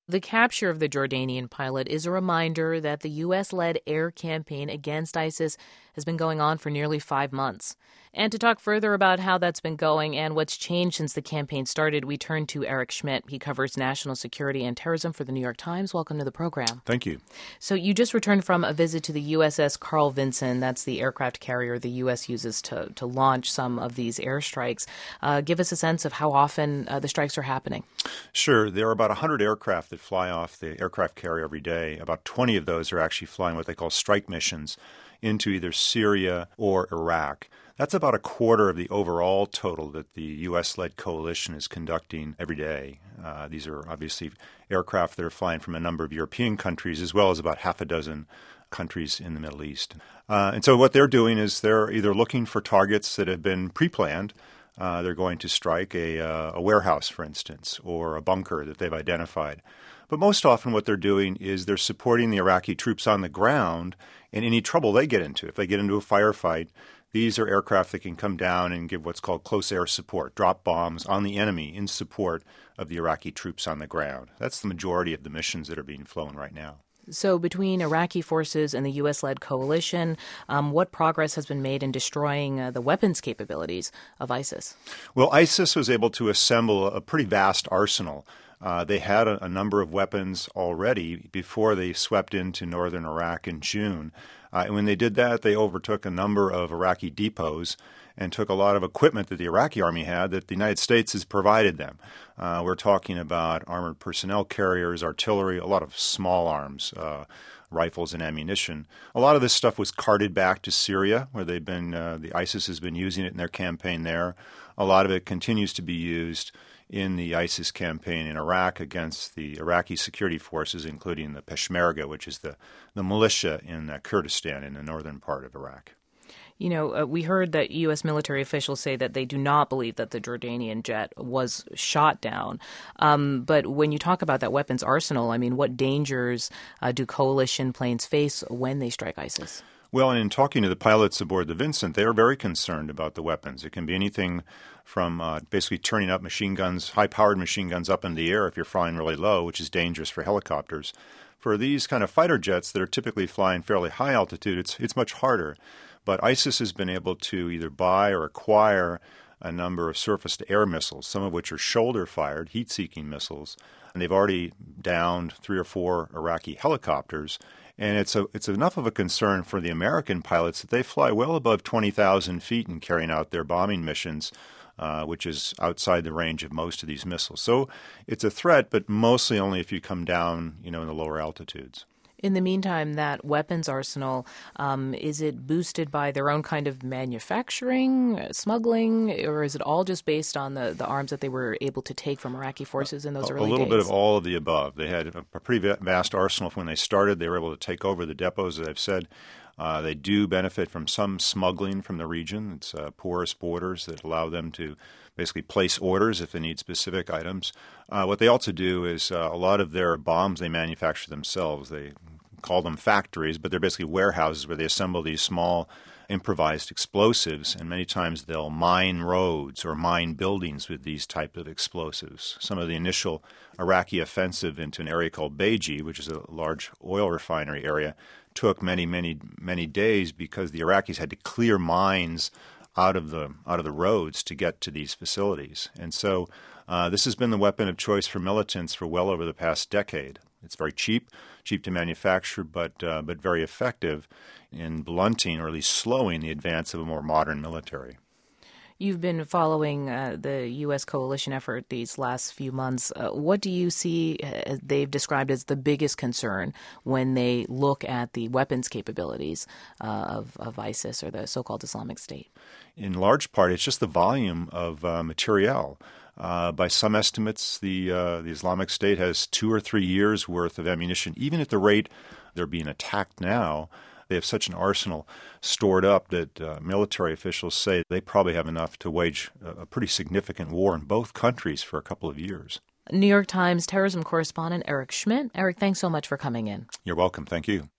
The capture of the Jordanian pilot is a reminder that the U.S.-led air campaign against ISIS has been going on for nearly 5 months. And to talk further about how that's been going and what's changed since the campaign started, we turn to Eric Schmidt. He covers national security and terrorism for the New York Times. Welcome to the program. Thank you. So you just returned from a visit to the USS Carl Vinson. That's the aircraft carrier the U.S. uses to launch some of these airstrikes. Give us a sense of how often the strikes are happening. Sure. There are about 100 aircraft that fly off the aircraft carrier every day. About 20 of those are actually flying what they call strike missions into either Syria or Iraq. That's about a quarter of the overall total that the U.S.-led coalition is conducting every day. These are obviously aircraft that are flying from a number of European countries as well as about half a dozen countries in the Middle East. And so what they're doing is they're either looking for targets that have been pre-planned. They're going to strike a warehouse, for instance, or a bunker that they've identified. But most often what they're doing is they're supporting the Iraqi troops on the ground in any trouble they get into. If they get into a firefight, these are aircraft that can come down and give what's called close air support, drop bombs on the enemy in support of the Iraqi troops on the ground. That's the majority of the missions that are being flown right now. So between Iraqi forces and the U.S.-led coalition, what progress has been made in destroying the weapons capabilities of ISIS? Well, ISIS was able to assemble a pretty vast arsenal. They had a number of weapons already before they swept into northern Iraq in June. And when they did that, they overtook a number of Iraqi depots and took a lot of equipment that the Iraqi army had that the United States has provided them. We're talking about armored personnel carriers, artillery, a lot of small arms, rifles and ammunition. A lot of this stuff was carted back to Syria, where the ISIS has been using it in their campaign there. A lot of it continues to be used in the ISIS campaign in Iraq against the Iraqi security forces, including the Peshmerga, which is the militia in Kurdistan in the northern part of Iraq. You know, we heard that U.S. military officials say that they do not believe that the Jordanian jet was shot down. But when you talk about that weapons arsenal, I mean, what dangers do coalition planes face when they strike ISIS? Well, and in talking to the pilots aboard the Vincent, they are very concerned about the weapons. It can be anything from basically turning up machine guns, high-powered machine guns up in the air if you're flying really low, which is dangerous for helicopters. For these kind of fighter jets that are typically flying fairly high altitude, it's much harder. But ISIS has been able to either buy or acquire a number of surface-to-air missiles, some of which are shoulder-fired, heat-seeking missiles. And they've already downed 3 or 4 Iraqi helicopters. And it's enough of a concern for the American pilots that they fly well above 20,000 feet in carrying out their bombing missions, which is outside the range of most of these missiles. So it's a threat, but mostly only if you come down, in the lower altitudes. In the meantime, that weapons arsenal, is it boosted by their own kind of manufacturing, smuggling, or is it all just based on the arms that they were able to take from Iraqi forces in those early days? A little bit of all of the above. They had a pretty vast arsenal when they started. They were able to take over the depots, as I've said. They do benefit from some smuggling from the region. It's porous borders that allow them to basically place orders if they need specific items. What they also do is a lot of their bombs they manufacture themselves. They call them factories, but they're basically warehouses where they assemble these small improvised explosives, and many times they'll mine roads or mine buildings with these type of explosives. Some of the initial Iraqi offensive into an area called Beji, which is a large oil refinery area, took many, many, many days because the Iraqis had to clear mines out of the roads to get to these facilities. And so this has been the weapon of choice for militants for well over the past decade. It's very cheap to manufacture, but very effective in blunting or at least slowing the advance of a more modern military. You've been following the U.S. coalition effort these last few months. What do you see they've described as the biggest concern when they look at the weapons capabilities of ISIS or the so-called Islamic State? In large part, it's just the volume of materiel. By some estimates, the Islamic State has 2 or 3 years' worth of ammunition. Even at the rate they're being attacked now, they have such an arsenal stored up that military officials say they probably have enough to wage a pretty significant war in both countries for a couple of years. New York Times terrorism correspondent Eric Schmidt. Eric, thanks so much for coming in. You're welcome. Thank you.